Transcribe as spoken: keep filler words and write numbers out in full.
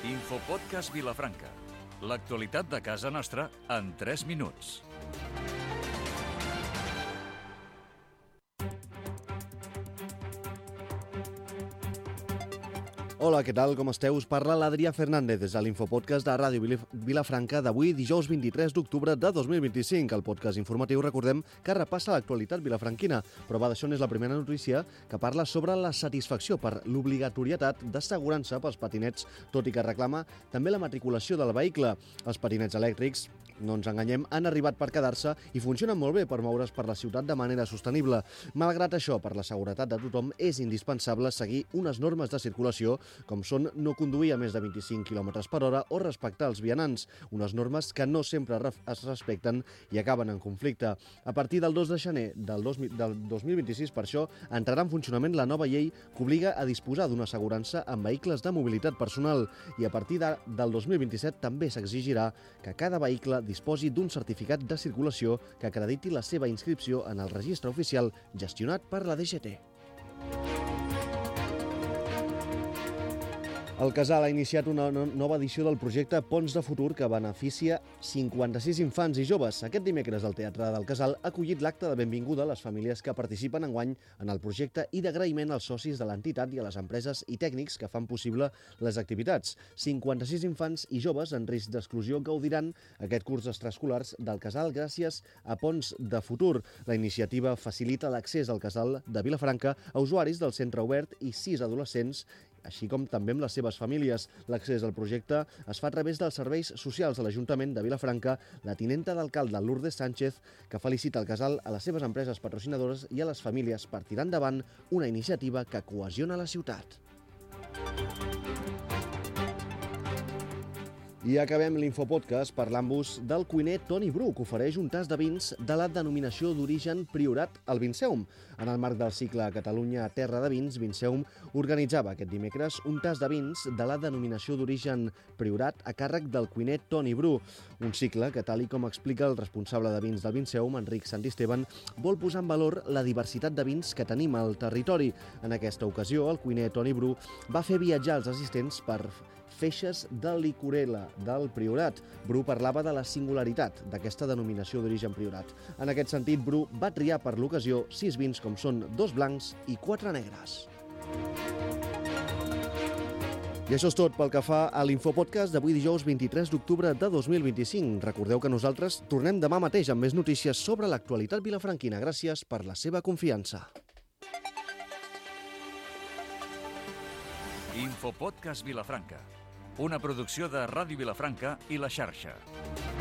Infopodcast Vilafranca. L'actualitat de casa nostra en tres minuts. Hola, què tal? Com esteu? Us parla l'Adrià Fernández des de l'Infopodcast de Ràdio Vilafranca d'avui, dijous vint-i-tres d'octubre de dos mil vint-i-cinc. El podcast informatiu, recordem, que repassa l'actualitat vilafranquina, però va, d'això n'és la primera notícia que parla sobre la satisfacció per l'obligatorietat d'assegurança pels patinets, tot i que reclama també la matriculació del vehicle. Els patinets elèctrics, no ens enganyem, han arribat per quedar-se i funcionen molt bé per moure's per la ciutat de manera sostenible. Malgrat això, per la seguretat de tothom, és indispensable seguir unes normes de circulació com són no conduir a més de vint-i-cinc quilòmetres per hora o respectar els vianants, unes normes que no sempre es respecten i acaben en conflicte. A partir del dos de gener del dos mil vint-i-sis, per això, entrarà en funcionament la nova llei que obliga a disposar d'una assegurança en vehicles de mobilitat personal i a partir de, del dos mil vint-i-set també s'exigirà que cada vehicle disposi d'un certificat de circulació que acrediti la seva inscripció en el registre oficial gestionat per la D G T. El Casal ha iniciat una nova edició del projecte Ponts de Futur que beneficia cinquanta-sis infants i joves. Aquest dimecres el Teatre del Casal ha acollit l'acte de benvinguda a les famílies que participen enguany en el projecte i d'agraïment als socis de l'entitat i a les empreses i tècnics que fan possible les activitats. cinquanta-sis infants i joves en risc d'exclusió gaudiran aquest curs extraescolars del Casal gràcies a Ponts de Futur. La iniciativa facilita l'accés al Casal de Vilafranca a usuaris del centre obert i sis adolescents, així com també amb les seves famílies. L'accés al projecte es fa a través dels serveis socials de l'Ajuntament de Vilafranca, la tinenta d'alcalde Lourdes Sánchez, que felicita el Casal, a les seves empreses patrocinadores i a les famílies per tirar endavant una iniciativa que cohesiona la ciutat. I acabem l'Infopodcast parlant-vos del cuiner Toni Bru, que ofereix un tast de vins de la denominació d'origen Priorat al Vinceum. En el marc del cicle Catalunya Terra de Vins, Vinceum organitzava aquest dimecres un tast de vins de la denominació d'origen Priorat a càrrec del cuiner Toni Bru. Un cicle que, tal i com explica el responsable de vins del Vinceum, Enric Santisteban, vol posar en valor la diversitat de vins que tenim al territori. En aquesta ocasió, el cuiner Toni Bru va fer viatjar els assistents per feixes de licorela del Priorat. Bru parlava de la singularitat d'aquesta denominació d'origen Priorat. En aquest sentit, Bru va triar per l'ocasió sis vins com són dos blancs i quatre negres. I això és tot pel que fa a l'Infopodcast d'avui dijous vint-i-tres d'octubre de dos mil vint-i-cinc. Recordeu que nosaltres tornem demà mateix amb més notícies sobre l'actualitat vilafranquina. Gràcies per la seva confiança. Infopodcast Vilafranca, una producció de Ràdio Vilafranca i La Xarxa.